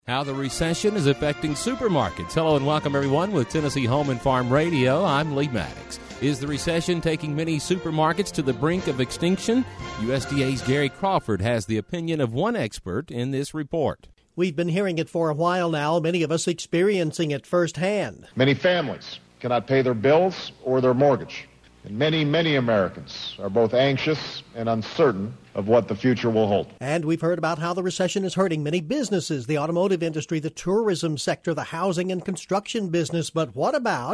How the recession is affecting supermarkets. Hello and welcome, everyone, with Tennessee Home and Farm Radio. I'm Lee Maddox. Is the recession taking many supermarkets to the brink of extinction? USDA's Gary Crawford has the opinion of one expert in this report. We've been hearing it for a while now, many of us experiencing it firsthand. Many families cannot pay their bills or their mortgage. And many Americans are both anxious and uncertain of what the future will hold. And we've heard about how the recession is hurting many businesses, the automotive industry, the tourism sector, the housing and construction business. But what about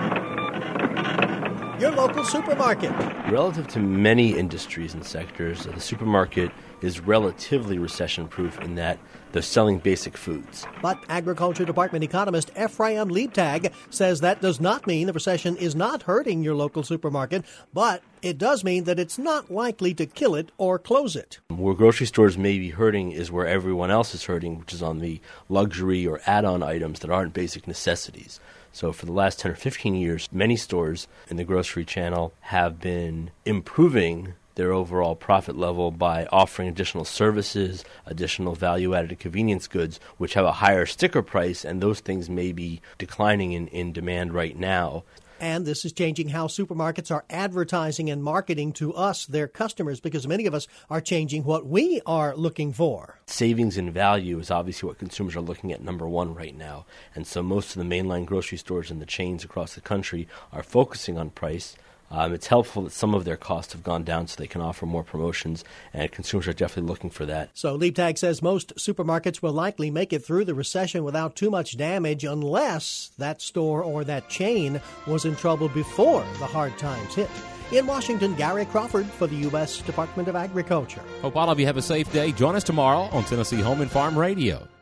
your local supermarket? Relative to many industries and sectors, the supermarket is relatively recession-proof in that they're selling basic foods. But Agriculture Department economist Ephraim Leibtag says that does not mean the recession is not hurting your local supermarket, but it does mean that it's not likely to kill it or close it. Where grocery stores may be hurting is where everyone else is hurting, which is on the luxury or add-on items that aren't basic necessities. So for the last 10 or 15 years, many stores in the grocery channel have been improving their overall profit level by offering additional services, additional value-added convenience goods, which have a higher sticker price, and those things may be declining in demand right now. And this is changing how supermarkets are advertising and marketing to us, their customers, because many of us are changing what we are looking for. Savings in value is obviously what consumers are looking at number one right now. And so most of the mainline grocery stores and the chains across the country are focusing on price. It's helpful that some of their costs have gone down so they can offer more promotions, and consumers are definitely looking for that. So Leibtag says most supermarkets will likely make it through the recession without too much damage unless that store or that chain was in trouble before the hard times hit. In Washington, Gary Crawford for the U.S. Department of Agriculture. Hope all of you have a safe day. Join us tomorrow on Tennessee Home and Farm Radio.